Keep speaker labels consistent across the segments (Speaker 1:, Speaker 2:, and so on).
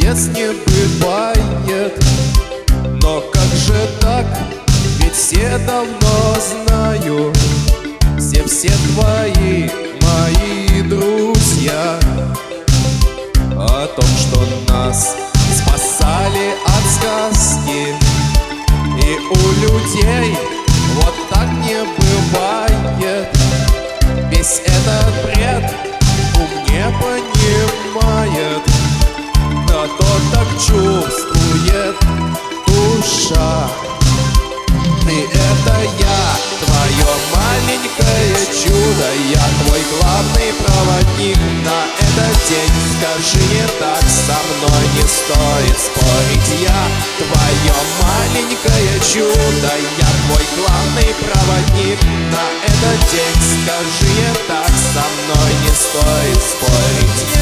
Speaker 1: чудес не бывает. Но как же так? Ведь все давно знают, все твои, мои друзья, о том, что нас спасали от сказки. И у людей вот так не бывает. Весь этот бред ум не понимает, но то так чувствует душа. И это я, твое маленькое чудо, я твой главный проводник на этот день. Скажи, не так со мной не стоит спорить. Я твое маленькое чудо, я твой главный проводник на этот день. Скажи, не так со мной не стоит спорить.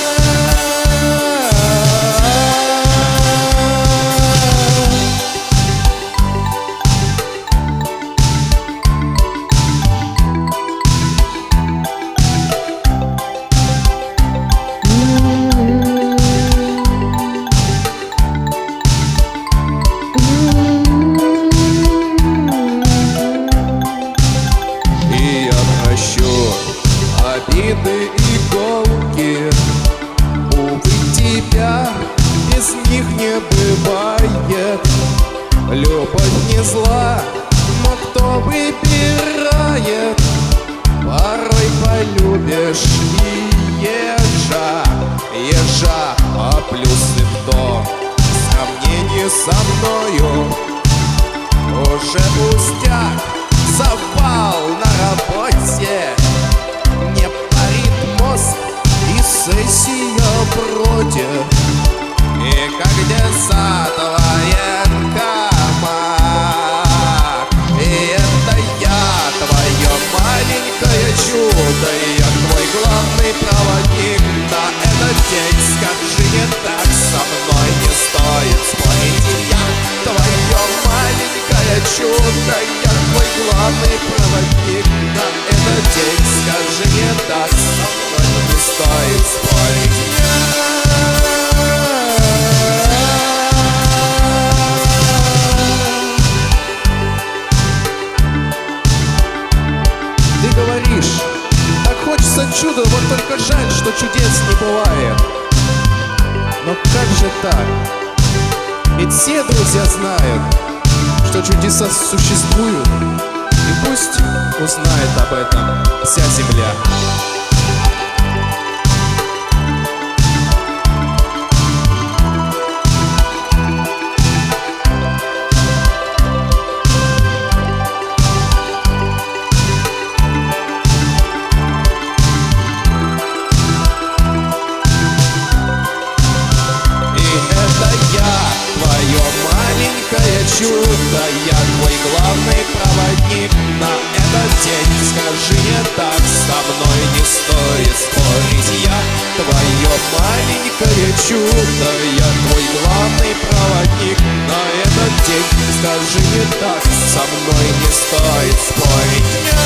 Speaker 1: Обиды и голки, увы, тебя без них не бывает. Любовь не зла, но кто выбирает? Порой полюбишь и ежа, а плюсы в том, в сравнении со мною уже пустяк, завал на работе. Не парит мост и сессия вроде. И как 10-я камак. И это я, твое маленькое чудо, я твой главный проводник на этот день. Скажи, не так со мной не стоит спорить. Я твое маленькое чудо, я твой главный проводник на этот день. Скажи, не так со мной не стоит спорить. Ты говоришь, так хочется чуда, вот только жаль, что чудес не бывает. Но как же так? Ведь все друзья знают, что чудеса существуют. И пусть узнает об этом вся земля. Чудо, я твой главный проводник на этот день. Скажи, не так со мной не стоит спорить. Я твое маленькое чудо, я твой главный проводник на этот день. Скажи, не так со мной не стоит спорить.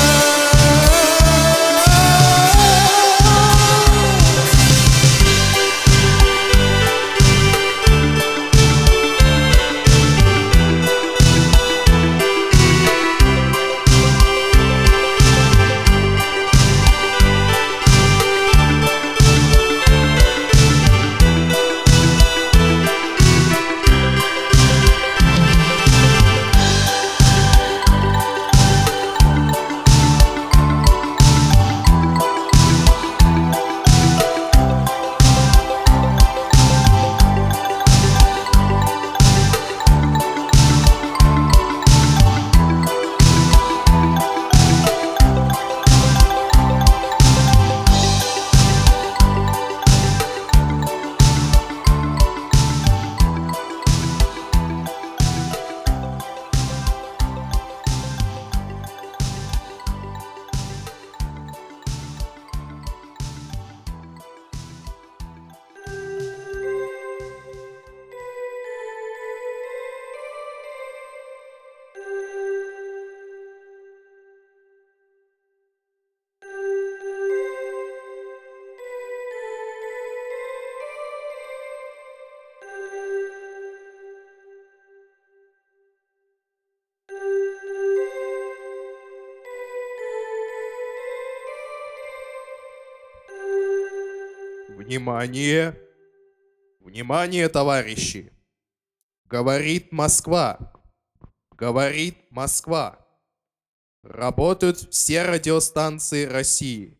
Speaker 1: Внимание! Внимание, товарищи! Говорит Москва! Говорит Москва! Работают все радиостанции России.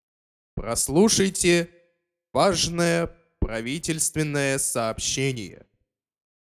Speaker 1: Прослушайте важное правительственное сообщение.